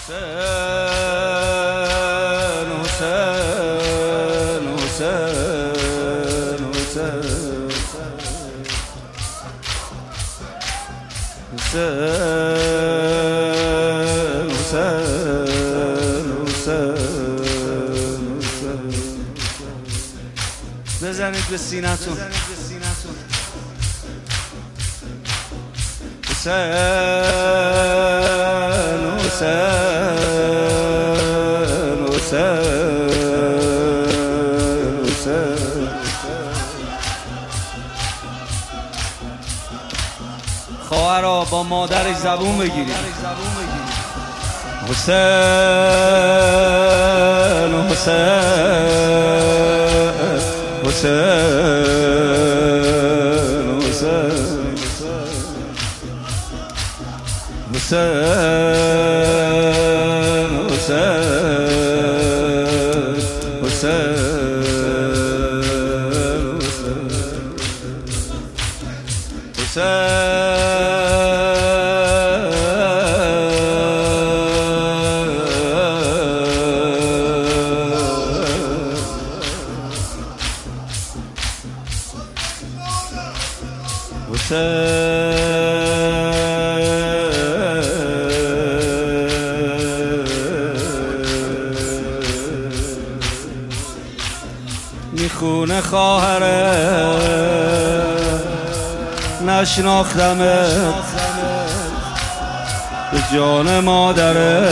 بزنید به سینه‌تون. حسین حسین حسین خواهرها با مادرش زبون بگیرید. حسین حسین حسین میخونه خواهره نشناختمت به جان مادره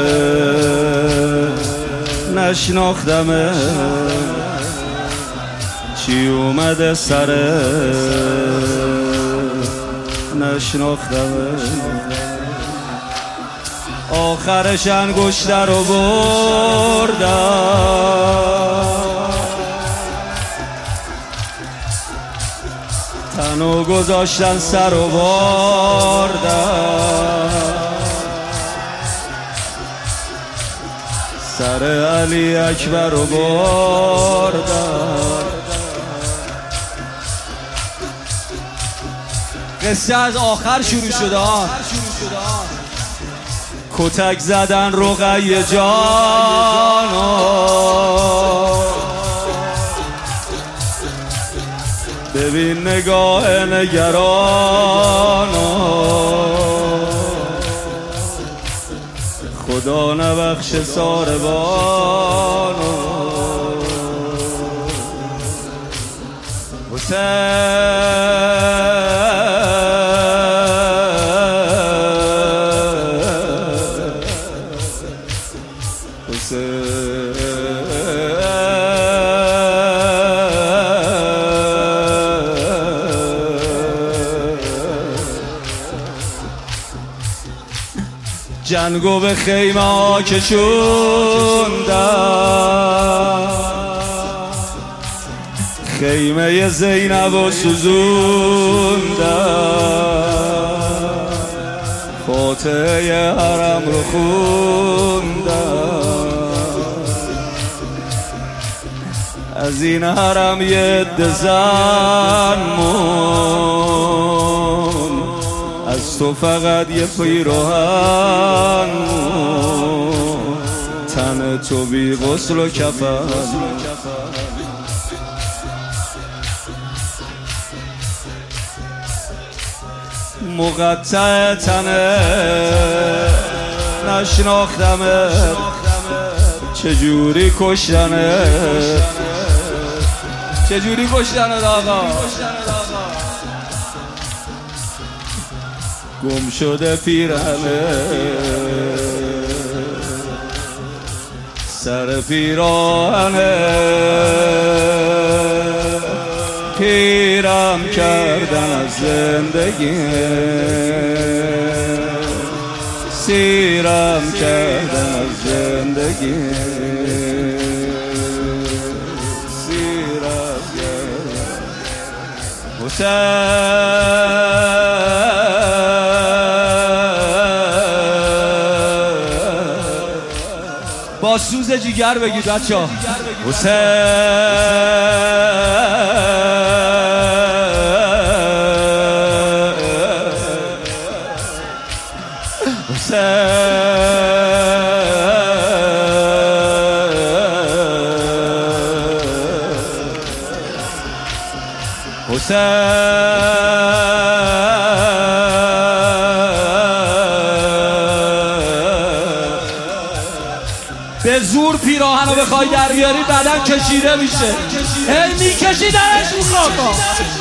نشناختمت چی اومده سره نشناختمت آخرش انگشته رو بردم تنو گذاشتن سر و بردن سر علی اکبر رو بردن قصه از آخر شروع شده. کتک زدن رقیه جانو ببین نگاه نگرانو خدا نبخش ساربانو جنگو به خیمه ها کشوندن خیمه زینب و سوزوندن فاتحه حرم رو خوندن از این حرم یه عده زن مون از تو فقط یه پیراهن تن تو بی غسل و کفن مقطع تنه نشناختمت چجوری کشتنت چجوری کشتنت آقا؟ گم شده پیرهنه سر پیراهنه پیرم کردن از زندگی سیرم کردن از زندگی سیرم کردن با سوز جیگر بگید بچه‌ها. حسین به زور پیراهن رو بخوای در بیاری بدن کشیده میشه. میکشیدنش رو خاکا.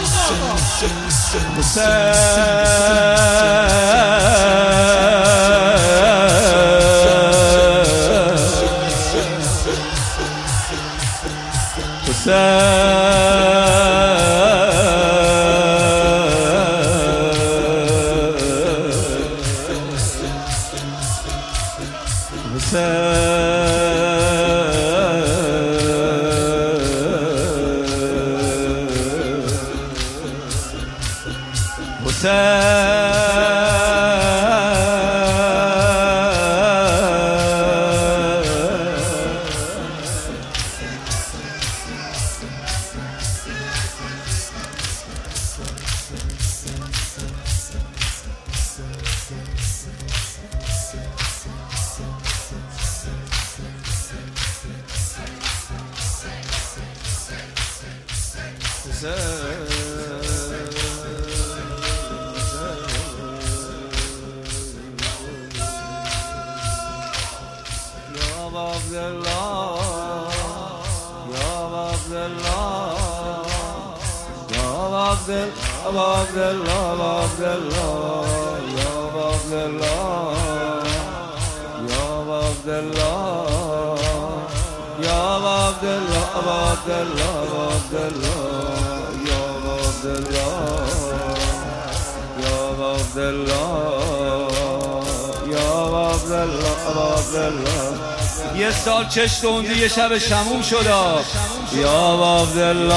یه سال چش توندی یه شب شموم شدا. یا عبدالله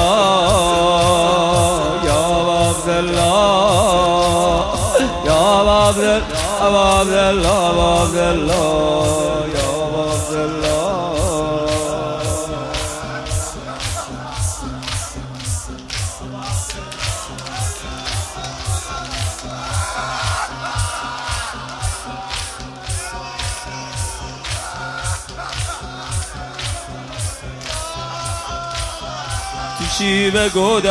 یا عبدالله یا عبدالله عبدالله عبدالله یا عبدالله. شیب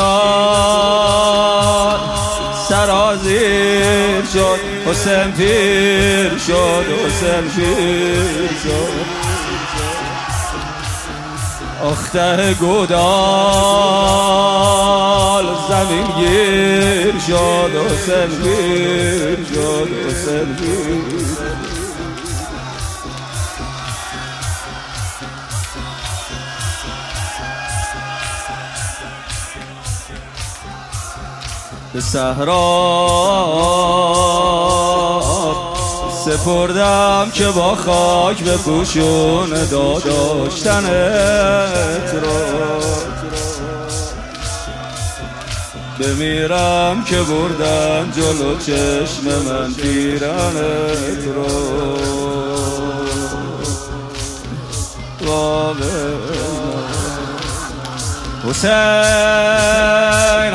گودان سرازیر شد، حسین پیر شد، حسین پیر شد. اخته گودال زمین گیر شد، حسین پیر شد، حسین پیر. به صحرا سپردم که با خاک به پوشون داشتنت رو. بمیرم که بردن جلو چشم من پیرنت رو. حسین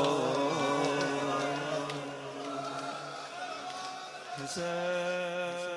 Hussein